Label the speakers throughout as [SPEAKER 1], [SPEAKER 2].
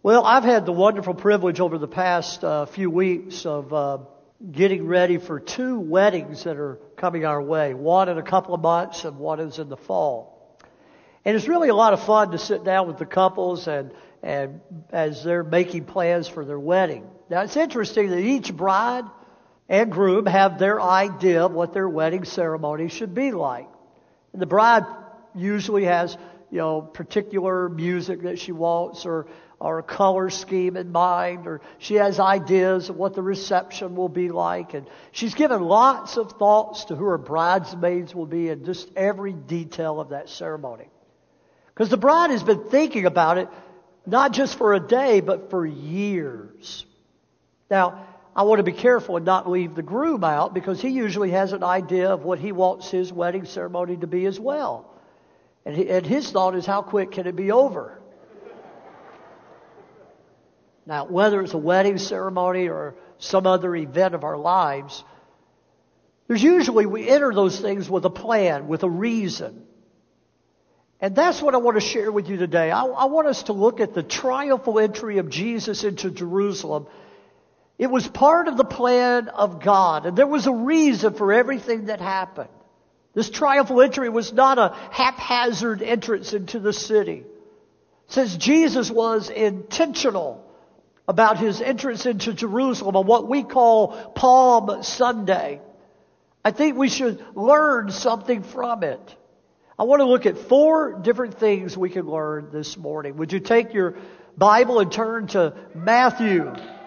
[SPEAKER 1] Well, I've had the wonderful privilege over the past few weeks of getting ready for 2 weddings that are coming our way. One in a couple of months and one is in the fall. And it's really a lot of fun to sit down with the couples and as they're making plans for their wedding. Now, it's interesting that each bride and groom have their idea of what their wedding ceremony should be like. And the bride usually has, particular music that she wants or a color scheme in mind, or she has ideas of what the reception will be like. And she's given lots of thoughts to who her bridesmaids will be and just every detail of that ceremony. Because the bride has been thinking about it, not just for a day, but for years. Now, I want to be careful and not leave the groom out, because he usually has an idea of what he wants his wedding ceremony to be as well. And his thought is, how quick can it be over? Now, whether it's a wedding ceremony or some other event of our lives, we enter those things with a plan, with a reason. And that's what I want to share with you today. I want us to look at the triumphal entry of Jesus into Jerusalem. It was part of the plan of God, and there was a reason for everything that happened. This triumphal entry was not a haphazard entrance into the city. Since Jesus was intentional about his entrance into Jerusalem on what we call Palm Sunday, I think we should learn something from it. I want to look at 4 different things we can learn this morning. Would you take your Bible and turn to Matthew?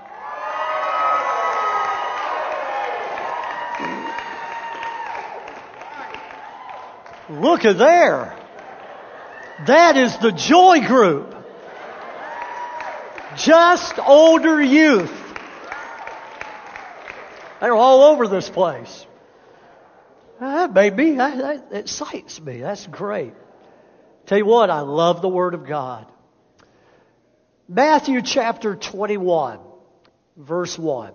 [SPEAKER 1] Look at there. That is the Joy Group. Just older youth. They're all over this place. That excites me. That's great. Tell you what, I love the Word of God. Matthew chapter 21, verse 1.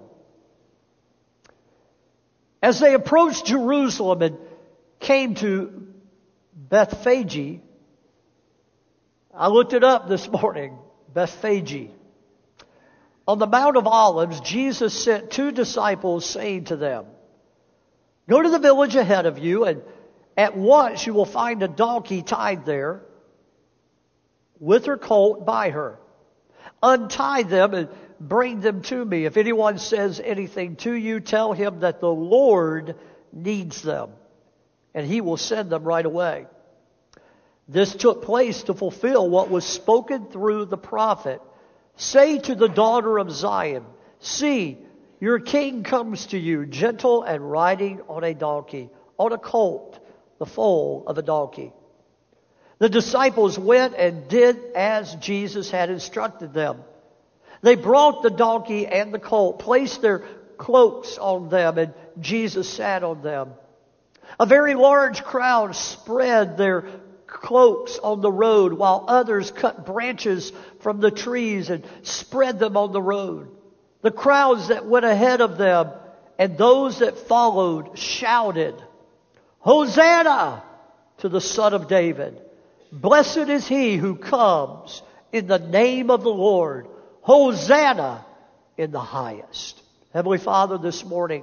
[SPEAKER 1] As they approached Jerusalem and came to Bethphage, I looked it up this morning, Bethphage. On the Mount of Olives, Jesus sent 2 disciples, saying to them, "Go to the village ahead of you, and at once you will find a donkey tied there with her colt by her. Untie them and bring them to me. If anyone says anything to you, tell him that the Lord needs them, and he will send them right away." This took place to fulfill what was spoken through the prophet. "Say to the daughter of Zion, see, your king comes to you, gentle and riding on a donkey, on a colt, the foal of a donkey." The disciples went and did as Jesus had instructed them. They brought the donkey and the colt, placed their cloaks on them, and Jesus sat on them. A very large crowd spread their cloaks on the road, while others cut branches from the trees and spread them on the road. The crowds that went ahead of them and those that followed shouted, "Hosanna to the Son of David! Blessed is he who comes in the name of the Lord! Hosanna in the highest!" Heavenly Father, this morning,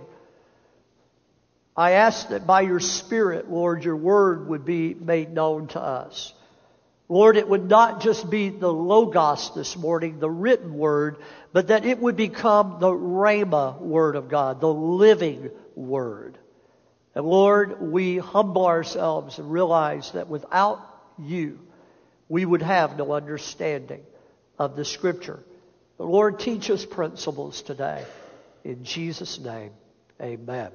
[SPEAKER 1] I ask that by your Spirit, Lord, your word would be made known to us. Lord, it would not just be the Logos this morning, the written word, but that it would become the Rhema word of God, the living word. And Lord, we humble ourselves and realize that without you, we would have no understanding of the Scripture. But Lord, teach us principles today. In Jesus' name, amen.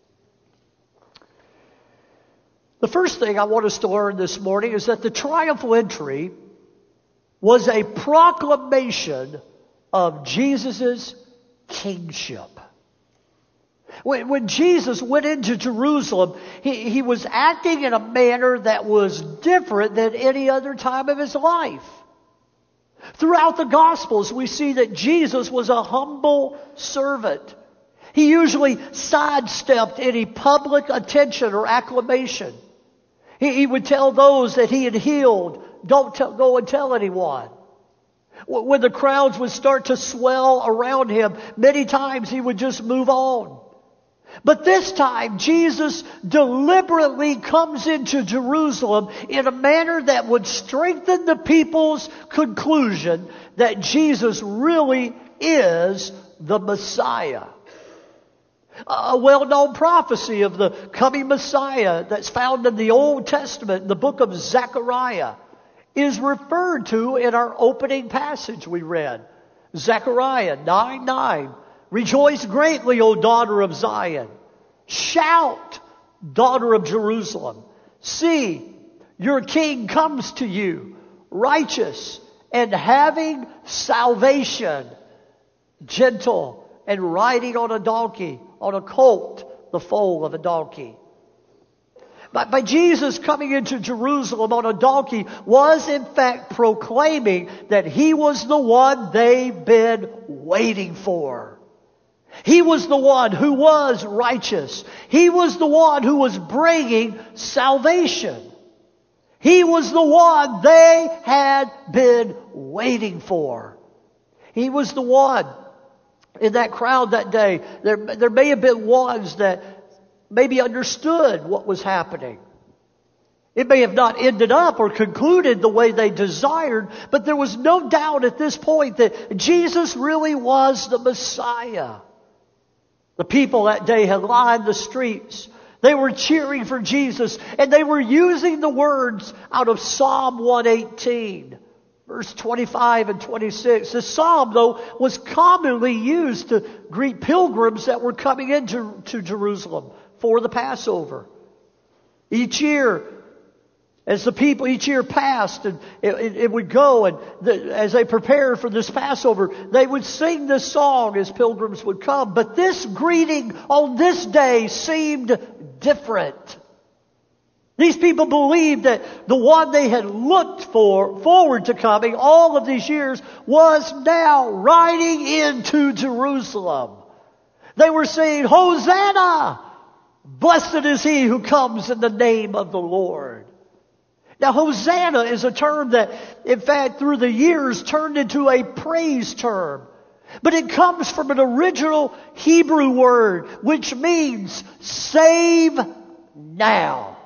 [SPEAKER 1] The first thing I want us to learn this morning is that the triumphal entry was a proclamation of Jesus' kingship. When Jesus went into Jerusalem, he was acting in a manner that was different than any other time of his life. Throughout the Gospels, we see that Jesus was a humble servant. He usually sidestepped any public attention or acclamation. He would tell those that he had healed, "Don't go and tell anyone." When the crowds would start to swell around him, many times he would just move on. But this time, Jesus deliberately comes into Jerusalem in a manner that would strengthen the people's conclusion that Jesus really is the Messiah. A well-known prophecy of the coming Messiah that's found in the Old Testament, in the book of Zechariah, is referred to in our opening passage we read. Zechariah 9:9. Rejoice greatly, O daughter of Zion. Shout, daughter of Jerusalem. See, your king comes to you, righteous and having salvation, gentle and riding on a donkey, on a colt, the foal of a donkey. By Jesus coming into Jerusalem on a donkey was in fact proclaiming that he was the one they've been waiting for. He was the one who was righteous. He was the one who was bringing salvation. He was the one they had been waiting for. He was the one. In that crowd that day, there may have been ones that maybe understood what was happening. It may have not ended up or concluded the way they desired, but there was no doubt at this point that Jesus really was the Messiah. The people that day had lined the streets. They were cheering for Jesus, and they were using the words out of Psalm 118, verse 25 and 26. This psalm, though, was commonly used to greet pilgrims that were coming into Jerusalem for the Passover. Each year, as the people each year passed, and it would go, and as they prepared for this Passover, they would sing this song as pilgrims would come. But this greeting on this day seemed different. These people believed that the one they had looked forward to coming all of these years was now riding into Jerusalem. They were saying, Hosanna! Blessed is he who comes in the name of the Lord. Now, Hosanna is a term that, in fact, through the years turned into a praise term. But it comes from an original Hebrew word, which means save now.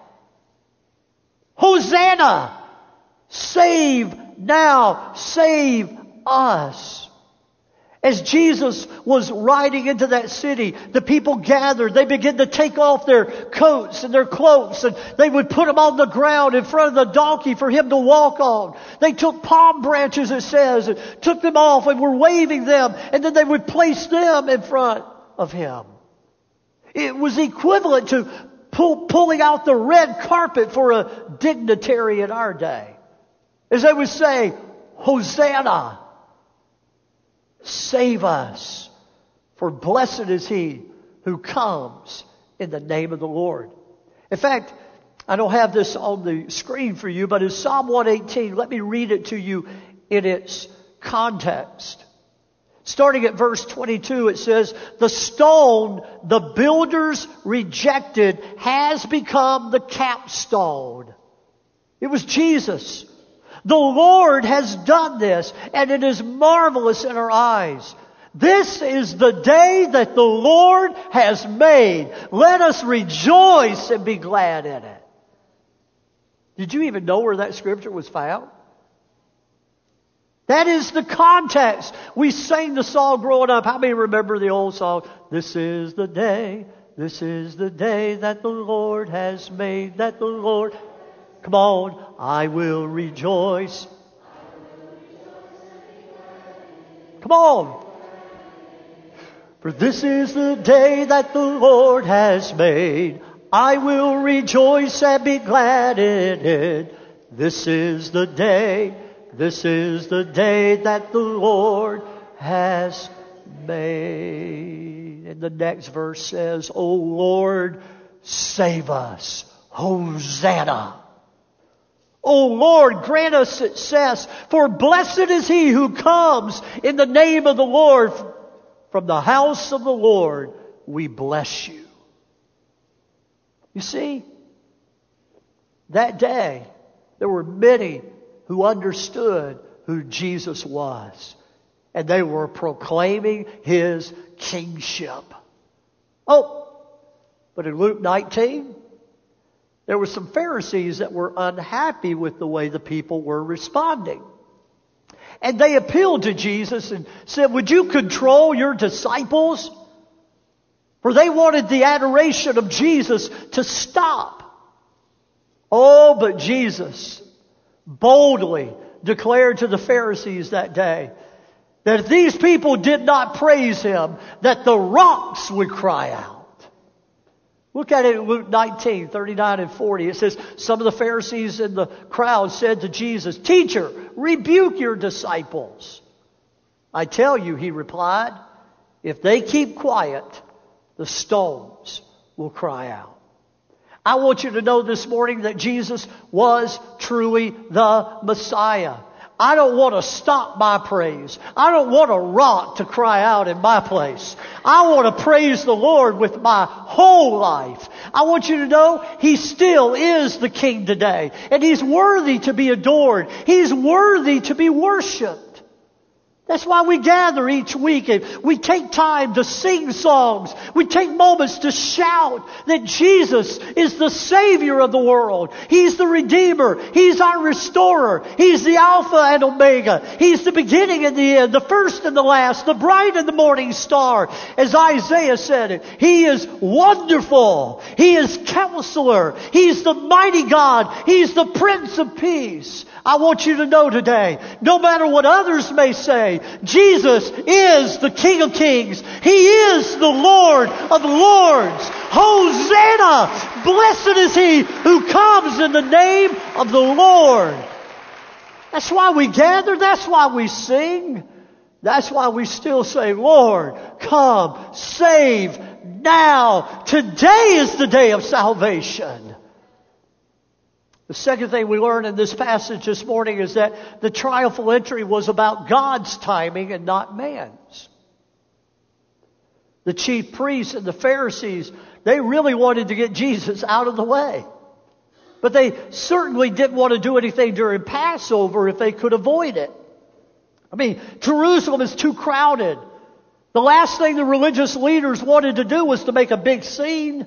[SPEAKER 1] Hosanna! Save now! Save us! As Jesus was riding into that city, the people gathered. They began to take off their coats and their cloaks, and they would put them on the ground in front of the donkey for him to walk on. They took palm branches, it says, and took them off and were waving them, and then they would place them in front of him. It was equivalent to pulling out the red carpet for a dignitary in our day. As they would say, Hosanna! Save us, for blessed is he who comes in the name of the Lord. In fact, I don't have this on the screen for you, but in Psalm 118, let me read it to you in its context. Starting at verse 22, it says, the stone the builders rejected has become the capstone. It was Jesus. The Lord has done this, and it is marvelous in our eyes. This is the day that the Lord has made. Let us rejoice and be glad in it. Did you even know where that scripture was found? That is the context. We sang the song growing up. How many remember the old song? This is the day that the Lord has made, that the Lord... Come on, I will rejoice. Come on. For this is the day that the Lord has made. I will rejoice and be glad in it. This is the day that the Lord has made. And the next verse says, O Lord, save us. Hosanna. O Lord, grant us success, for blessed is he who comes in the name of the Lord. From the house of the Lord, we bless you. You see, that day, there were many who understood who Jesus was. And they were proclaiming His kingship. Oh, but in Luke 19, there were some Pharisees that were unhappy with the way the people were responding. And they appealed to Jesus and said, would you control your disciples? For they wanted the adoration of Jesus to stop. Oh, but Jesus boldly declared to the Pharisees that day that if these people did not praise Him, that the rocks would cry out. Look at it in Luke 19, 39 and 40. It says, some of the Pharisees in the crowd said to Jesus, Teacher, rebuke your disciples. I tell you, He replied, if they keep quiet, the stones will cry out. I want you to know this morning that Jesus was truly the Messiah. I don't want to stop my praise. I don't want a rock to cry out in my place. I want to praise the Lord with my whole life. I want you to know He still is the King today. And He's worthy to be adored. He's worthy to be worshiped. That's why we gather each week and we take time to sing songs. We take moments to shout that Jesus is the Savior of the world. He's the Redeemer. He's our Restorer. He's the Alpha and Omega. He's the beginning and the end, the first and the last, the bright and the morning star. As Isaiah said it, He is wonderful. He is Counselor. He's the mighty God. He's the Prince of Peace. I want you to know today, no matter what others may say, Jesus is the King of Kings. He is the Lord of Lords. Hosanna! Blessed is He who comes in the name of the Lord. That's why we gather. That's why we sing. That's why we still say, Lord, come, save now. Today is the day of salvation. The second thing we learn in this passage this morning is that the triumphal entry was about God's timing and not man's. The chief priests and the Pharisees, they really wanted to get Jesus out of the way. But they certainly didn't want to do anything during Passover if they could avoid it. I mean, Jerusalem is too crowded. The last thing the religious leaders wanted to do was to make a big scene.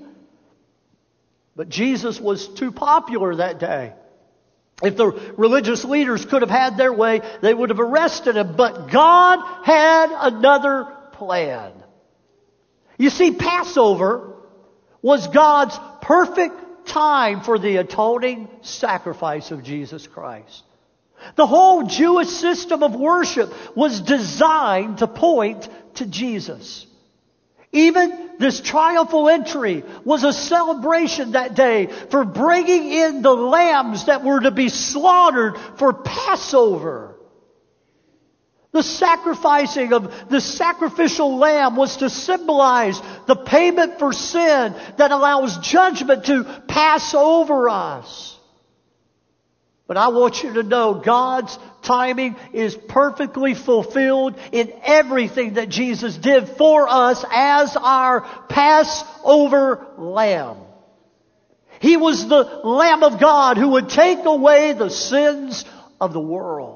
[SPEAKER 1] But Jesus was too popular that day. If the religious leaders could have had their way, they would have arrested Him. But God had another plan. You see, Passover was God's perfect time for the atoning sacrifice of Jesus Christ. The whole Jewish system of worship was designed to point to Jesus. Even this triumphal entry was a celebration that day for bringing in the lambs that were to be slaughtered for Passover. The sacrificing of the sacrificial lamb was to symbolize the payment for sin that allows judgment to pass over us. But I want you to know God's timing is perfectly fulfilled in everything that Jesus did for us as our Passover lamb. He was the Lamb of God who would take away the sins of the world.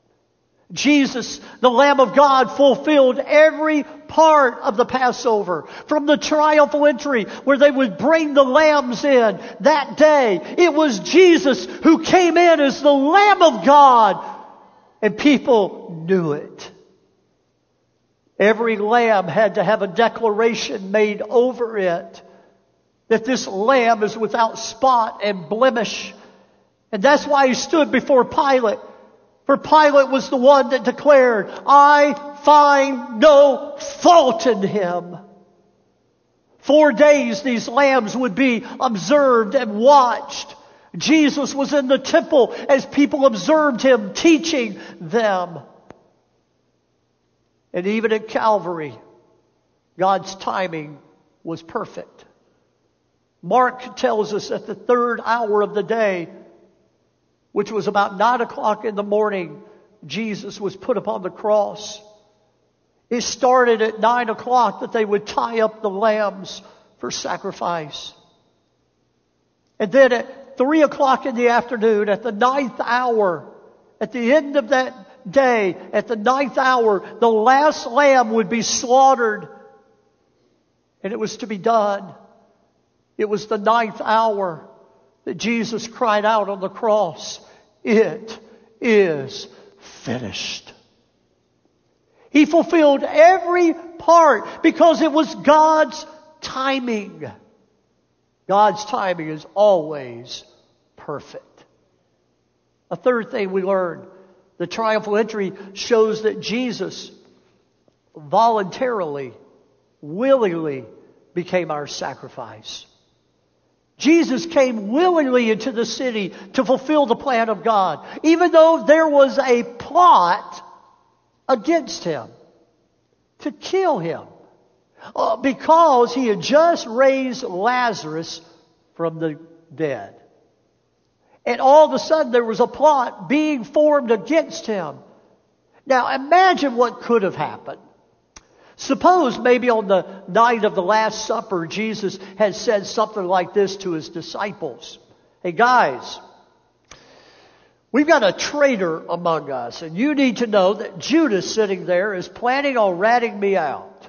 [SPEAKER 1] Jesus, the Lamb of God, fulfilled every part of the Passover. From the triumphal entry where they would bring the lambs in that day, it was Jesus who came in as the Lamb of God, and people knew it. Every lamb had to have a declaration made over it that this lamb is without spot and blemish. And that's why He stood before Pilate. For Pilate was the one that declared, I find no fault in Him. 4 days these lambs would be observed and watched. Jesus was in the temple as people observed Him teaching them. And even at Calvary, God's timing was perfect. Mark tells us at the 3rd hour of the day, which was about 9 o'clock in the morning, Jesus was put upon the cross. It started at 9 o'clock that they would tie up the lambs for sacrifice. And then at 3 o'clock in the afternoon, at the 9th hour, at the end of that day, at the 9th hour, the last lamb would be slaughtered. And it was to be done. It was the 9th hour that Jesus cried out on the cross, "It is finished." He fulfilled every part because it was God's timing. God's timing is always perfect. A third thing we learn, the triumphal entry shows that Jesus voluntarily, willingly became our sacrifice. Jesus came willingly into the city to fulfill the plan of God, even though there was a plot against him to kill him because he had just raised Lazarus from the dead. And all of a sudden there was a plot being formed against him. Now imagine what could have happened. Suppose maybe on the night of the Last Supper, Jesus had said something like this to his disciples. "Hey guys, we've got a traitor among us, and you need to know that Judas sitting there is planning on ratting me out."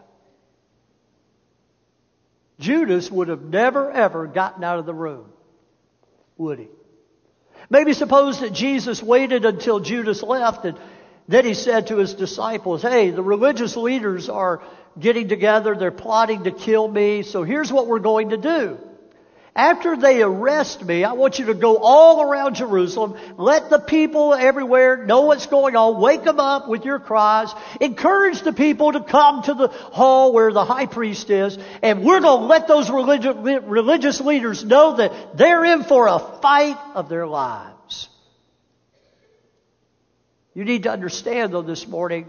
[SPEAKER 1] Judas would have never ever gotten out of the room, would he? Maybe suppose that Jesus waited until Judas left, and then he said to his disciples, "Hey, the religious leaders are getting together. They're plotting to kill me. So here's what we're going to do. After they arrest me, I want you to go all around Jerusalem. Let the people everywhere know what's going on. Wake them up with your cries. Encourage the people to come to the hall where the high priest is. And we're going to let those religious leaders know that they're in for a fight of their lives." You need to understand, though, this morning,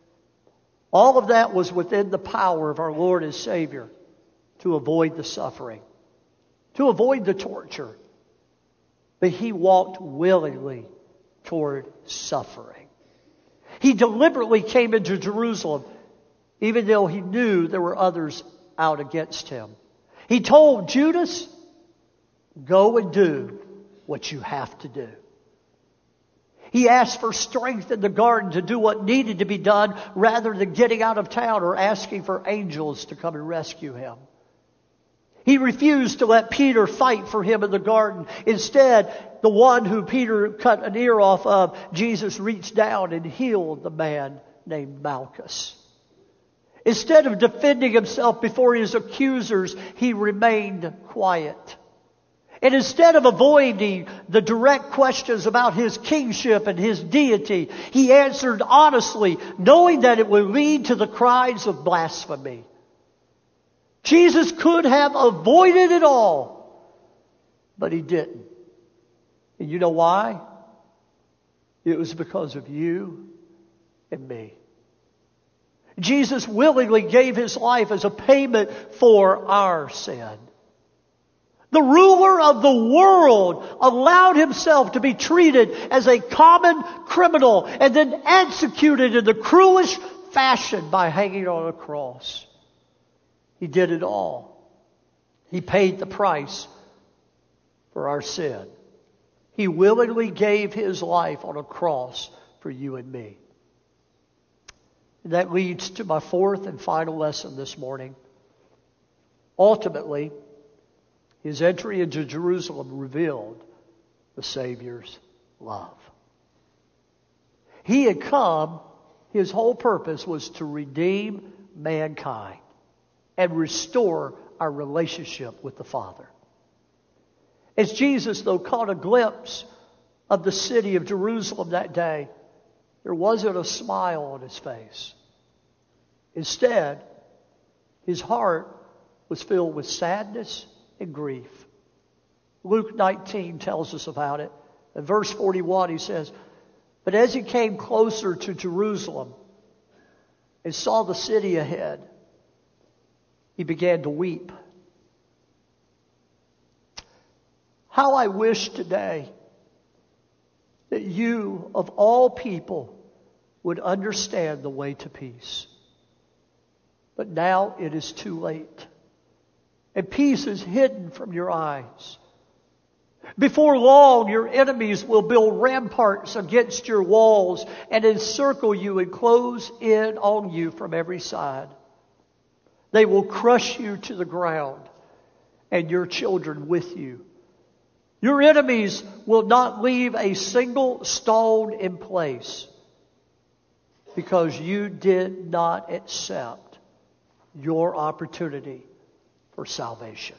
[SPEAKER 1] all of that was within the power of our Lord and Savior to avoid the suffering, to avoid the torture. But He walked willingly toward suffering. He deliberately came into Jerusalem, even though He knew there were others out against Him. He told Judas, "Go and do what you have to do." He asked for strength in the garden to do what needed to be done rather than getting out of town or asking for angels to come and rescue him. He refused to let Peter fight for him in the garden. Instead, the one who Peter cut an ear off of, Jesus reached down and healed the man named Malchus. Instead of defending himself before his accusers, he remained quiet. And instead of avoiding the direct questions about His kingship and His deity, He answered honestly, knowing that it would lead to the cries of blasphemy. Jesus could have avoided it all, but He didn't. And you know why? It was because of you and me. Jesus willingly gave His life as a payment for our sin. The ruler of the world allowed Himself to be treated as a common criminal and then executed in the cruelest fashion by hanging on a cross. He did it all. He paid the price for our sin. He willingly gave His life on a cross for you and me. And that leads to my fourth and final lesson this morning. Ultimately, His entry into Jerusalem revealed the Savior's love. He had come, His whole purpose was to redeem mankind and restore our relationship with the Father. As Jesus, though, caught a glimpse of the city of Jerusalem that day, there wasn't a smile on His face. Instead, His heart was filled with sadness and grief. Luke 19 tells us about it. In verse 41 he says, "But as He came closer to Jerusalem and saw the city ahead, He began to weep." How I wish today that you, of all people, would understand the way to peace. But now it is too late. And peace is hidden from your eyes. Before long, your enemies will build ramparts against your walls and encircle you and close in on you from every side. They will crush you to the ground and your children with you. Your enemies will not leave a single stone in place because you did not accept your opportunity for salvation.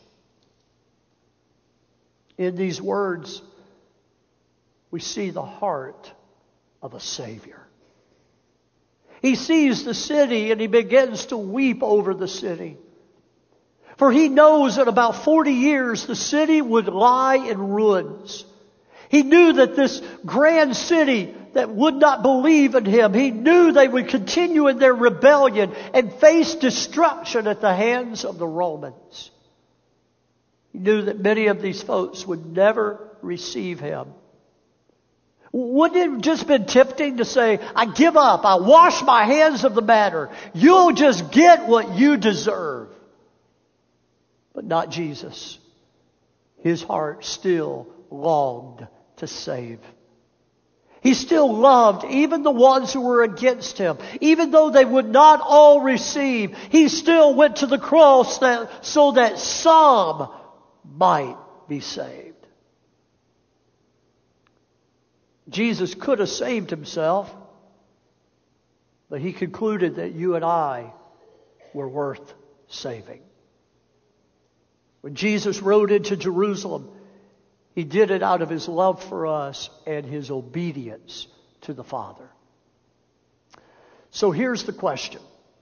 [SPEAKER 1] In these words, we see the heart of a Savior. He sees the city and he begins to weep over the city. For he knows that about 40 years the city would lie in ruins. He knew that this grand city that would not believe in him, he knew they would continue in their rebellion and face destruction at the hands of the Romans. He knew that many of these folks would never receive him. Wouldn't it have just been tempting to say, I give up, I wash my hands of the matter. You'll just get what you deserve. But not Jesus. His heart still longed to save. He still loved even the ones who were against him. Even though they would not all receive, he still went to the cross so that some might be saved. Jesus could have saved himself, but he concluded that you and I were worth saving. When Jesus rode into Jerusalem, he did it out of his love for us and his obedience to the Father. So here's the question.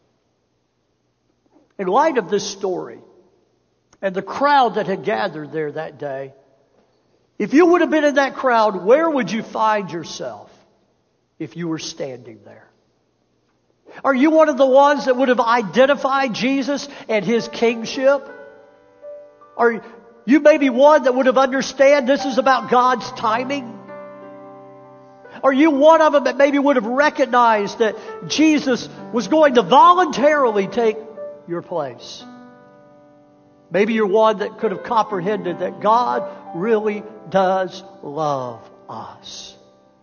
[SPEAKER 1] In light of this story and the crowd that had gathered there that day, if you would have been in that crowd, where would you find yourself if you were standing there? Are you one of the ones that would have identified Jesus and his kingship? Are you maybe one that would have understood this is about God's timing? Are you one of them that maybe would have recognized that Jesus was going to voluntarily take your place? Maybe you're one that could have comprehended that God really does love us.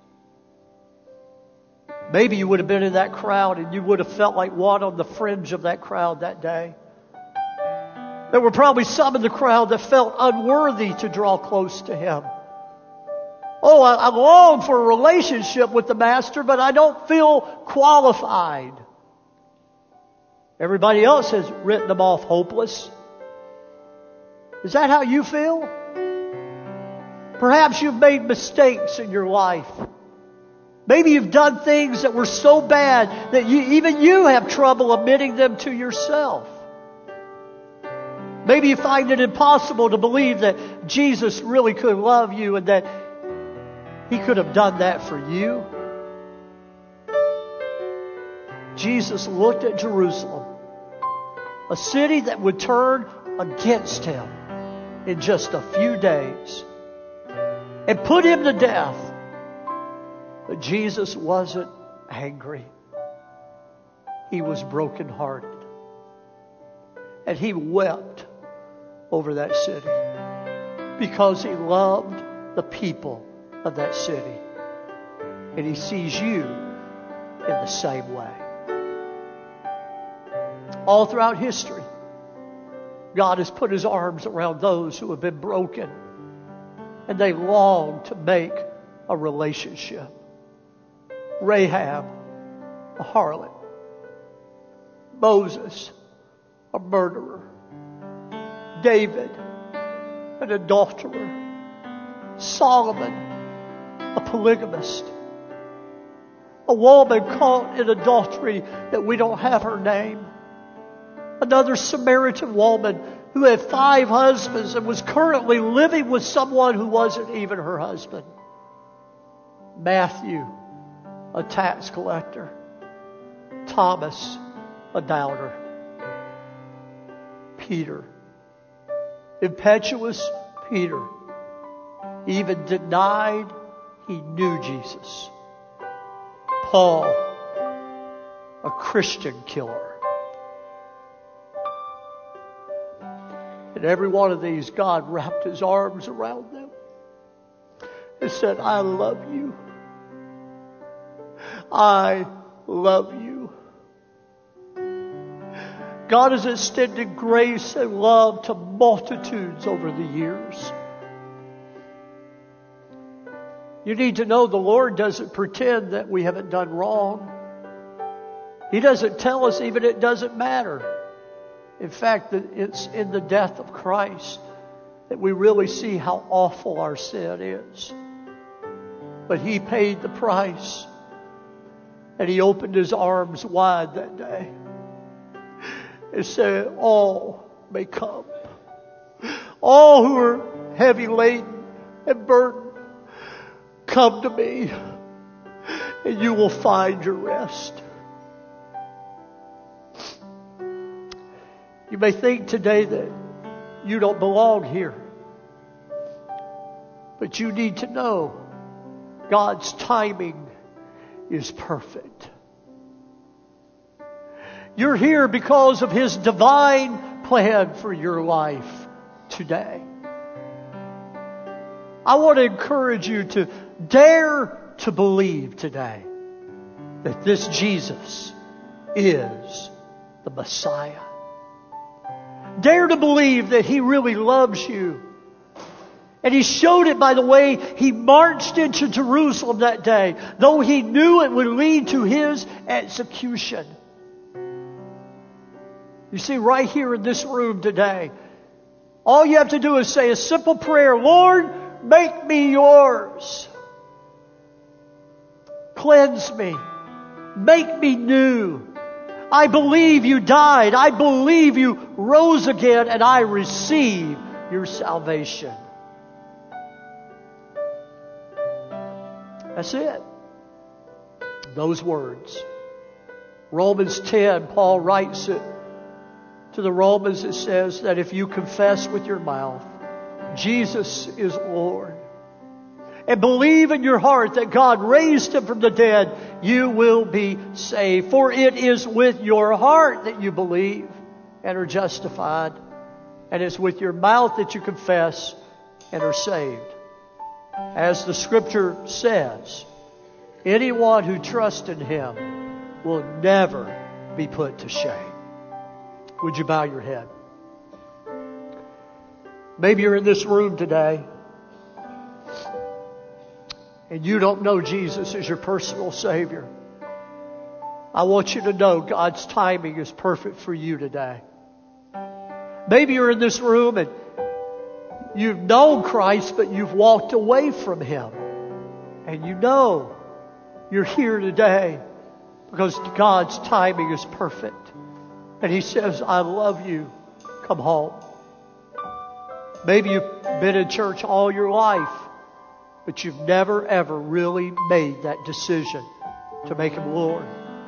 [SPEAKER 1] Maybe you would have been in that crowd and you would have felt like one on the fringe of that crowd that day. There were probably some in the crowd that felt unworthy to draw close to him. Oh, I long for a relationship with the Master, but I don't feel qualified. Everybody else has written them off hopeless. Is that how you feel? Perhaps you've made mistakes in your life. Maybe you've done things that were so bad that even you have trouble admitting them to yourself. Maybe you find it impossible to believe that Jesus really could love you and that he could have done that for you. Jesus looked at Jerusalem, a city that would turn against him in just a few days and put him to death. But Jesus wasn't angry. He was brokenhearted. And he wept over that city because he loved the people of that city. And he sees you in the same way. All throughout history, God has put his arms around those who have been broken and they long to make a relationship. Rahab, a harlot. Moses, a murderer. David, an adulterer. Solomon, a polygamist. A woman caught in adultery that we don't have her name. Another Samaritan woman who had 5 husbands and was currently living with someone who wasn't even her husband. Matthew, a tax collector. Thomas, a doubter. Peter, impetuous Peter, even denied he knew Jesus. Paul, a Christian killer. And every one of these, God wrapped his arms around them. and said, I love you. I love you. God has extended grace and love to multitudes over the years. You need to know the Lord doesn't pretend that we haven't done wrong. He doesn't tell us even it doesn't matter. In fact, it's in the death of Christ that we really see how awful our sin is. But He paid the price. And He opened His arms wide that day and said, all may come. All who are heavy laden and burdened, come to me and you will find your rest. You may think today that you don't belong here. But you need to know God's timing is perfect. You're here because of His divine plan for your life today. I want to encourage you to dare to believe today that this Jesus is the Messiah. Dare to believe that He really loves you. And He showed it by the way He marched into Jerusalem that day, though He knew it would lead to His execution. You see, right here in this room today, all you have to do is say a simple prayer, Lord, make me yours. Cleanse me. Make me new. I believe you died. I believe you rose again, and I receive your salvation. That's it. Those words. Romans 10, Paul writes it to the Romans. It says that if you confess with your mouth Jesus is Lord and believe in your heart that God raised Him from the dead, you will be saved. For it is with your heart that you believe and are justified, and it's with your mouth that you confess and are saved. As the Scripture says, anyone who trusts in Him will never be put to shame. Would you bow your head? Maybe you're in this room today and you don't know Jesus as your personal Savior. I want you to know God's timing is perfect for you today. Maybe you're in this room and you've known Christ, but you've walked away from Him. And you know you're here today because God's timing is perfect. And He says, I love you. Come home. Maybe you've been in church all your life, but you've never ever really made that decision to make Him Lord.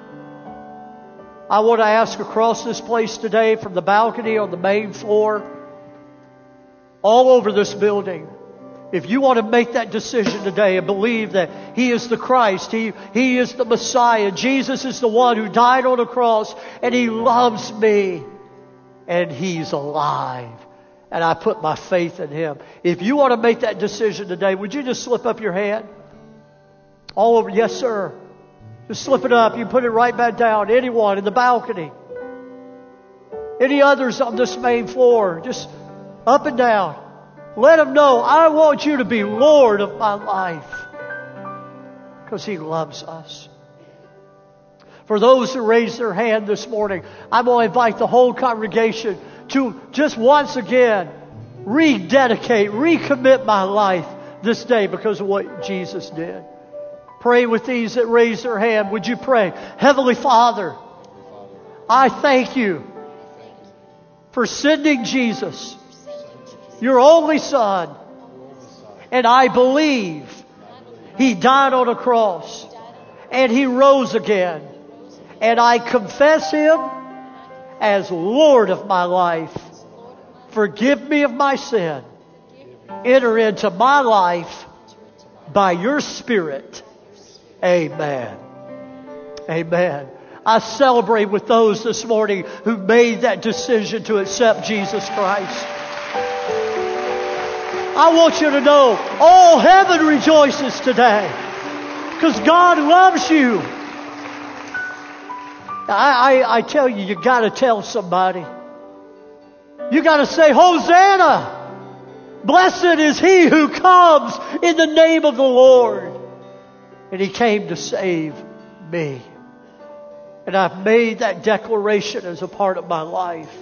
[SPEAKER 1] I want to ask across this place today, from the balcony on the main floor, all over this building, if you want to make that decision today and believe that He is the Christ, He is the Messiah, Jesus is the one who died on the cross, and He loves me, and He's alive, and I put my faith in Him. If you want to make that decision today, would you just slip up your hand? All over. Yes, sir. Just slip it up. You put it right back down. Anyone in the balcony. Any others on this main floor. Just up and down. Let them know, I want you to be Lord of my life. Because He loves us. For those who raised their hand this morning, I'm going to invite the whole congregation to just once again rededicate, recommit my life this day because of what Jesus did. Pray with these that raise their hand. Would you pray? Heavenly Father, I thank you for sending Jesus, your only Son, and I believe He died on a cross and He rose again, and I confess Him as Lord of my life. Forgive me of my sin. Enter into my life by your Spirit. Amen. Amen. I celebrate with those this morning who made that decision to accept Jesus Christ. I want you to know all heaven rejoices today because God loves you. I tell you, you got to tell somebody. You got to say, Hosanna! Blessed is he who comes in the name of the Lord. And he came to save me. And I've made that declaration as a part of my life.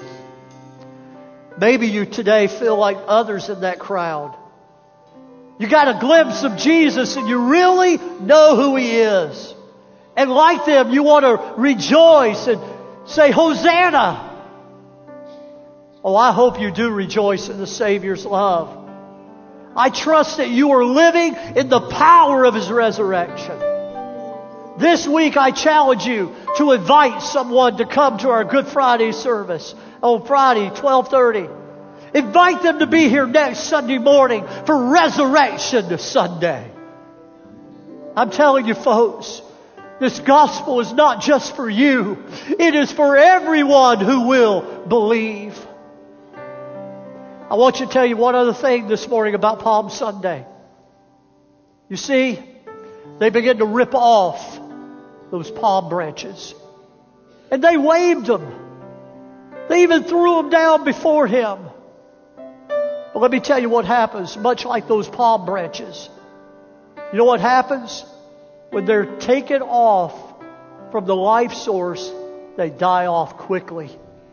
[SPEAKER 1] Maybe you today feel like others in that crowd. You got a glimpse of Jesus and you really know who He is. And like them, you want to rejoice and say, Hosanna! Oh, I hope you do rejoice in the Savior's love. I trust that you are living in the power of His resurrection. This week I challenge you to invite someone to come to our Good Friday service on Friday, 12:30. Invite them to be here next Sunday morning for Resurrection Sunday. I'm telling you folks, this gospel is not just for you. It is for everyone who will believe. I want you to tell you one other thing this morning about Palm Sunday. You see, they began to rip off those palm branches. And they waved them. They even threw them down before Him. But let me tell you what happens, much like those palm branches. You know what happens? When they're taken off from the life source, they die off quickly.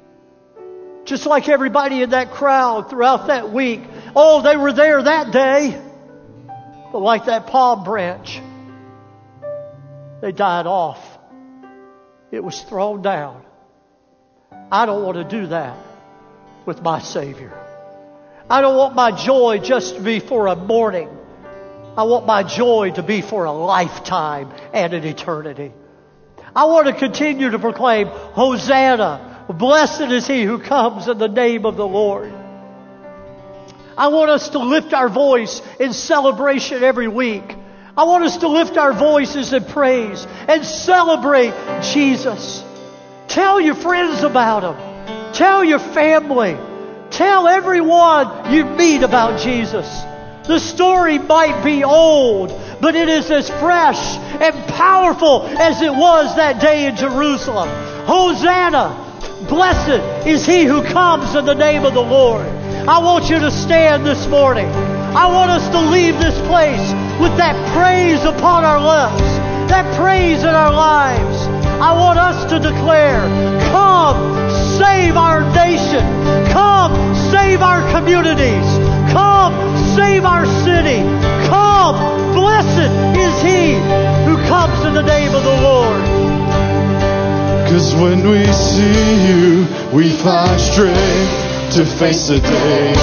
[SPEAKER 1] Just like everybody in that crowd throughout that week. Oh, they were there that day. But like that palm branch, they died off. It was thrown down. I don't want to do that with my Savior. I don't want my joy just to be for a morning. I want my joy to be for a lifetime and an eternity. I want to continue to proclaim, Hosanna! Blessed is he who comes in the name of the Lord. I want us to lift our voice in celebration every week. I want us to lift our voices in praise and celebrate Jesus. Tell your friends about Him. Tell your family. Tell everyone you meet about Jesus. The story might be old, but it is as fresh and powerful as it was that day in Jerusalem. Hosanna! Blessed is he who comes in the name of the Lord. I want you to stand this morning. I want us to leave this place with that praise upon our lips, that praise in our lives. I want us to declare, come save our nation. Come save our communities. Come save our city. Come, blessed is he who comes in the name of the Lord.
[SPEAKER 2] 'Cause when we see you, we find strength to face the day.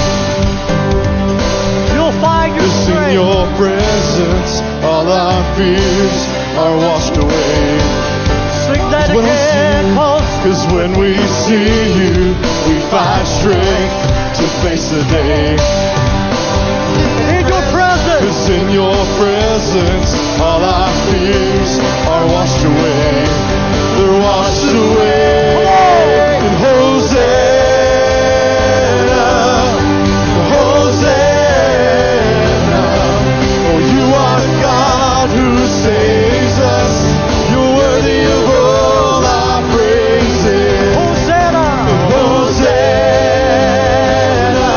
[SPEAKER 1] You'll find your strength.
[SPEAKER 2] In your presence, all our fears are washed away.
[SPEAKER 1] Sing that again,
[SPEAKER 2] 'cause when we see you, we find strength to face the day.
[SPEAKER 1] In your presence.
[SPEAKER 2] 'Cause in your presence, all our fears are washed away. They're washed away. And Hosanna, Hosanna. Oh, you are God who saves us. You're worthy of all our praises.
[SPEAKER 1] Hosanna,
[SPEAKER 2] Hosanna,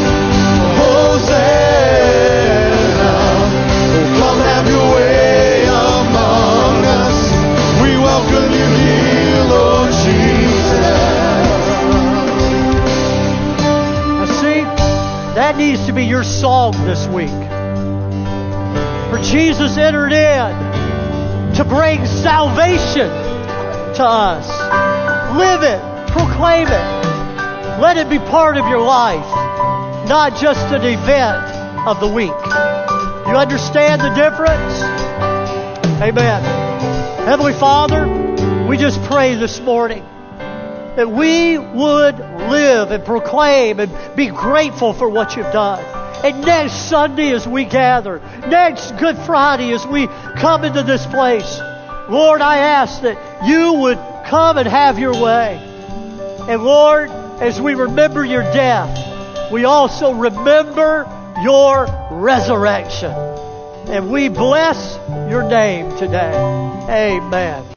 [SPEAKER 2] Hosanna. Oh, come have your way among us. We welcome you here, Lord Jesus.
[SPEAKER 1] Now see, that needs to be your song this week. For Jesus entered in to bring salvation to us. Live it, proclaim it. Let it be part of your life, not just an event of the week. You understand the difference? Amen. Heavenly Father, we just pray this morning that we would live and proclaim and be grateful for what you've done. And next Sunday as we gather, next Good Friday as we come into this place, Lord, I ask that you would come and have your way. And Lord, as we remember your death, we also remember your resurrection. And we bless your name today. Amen.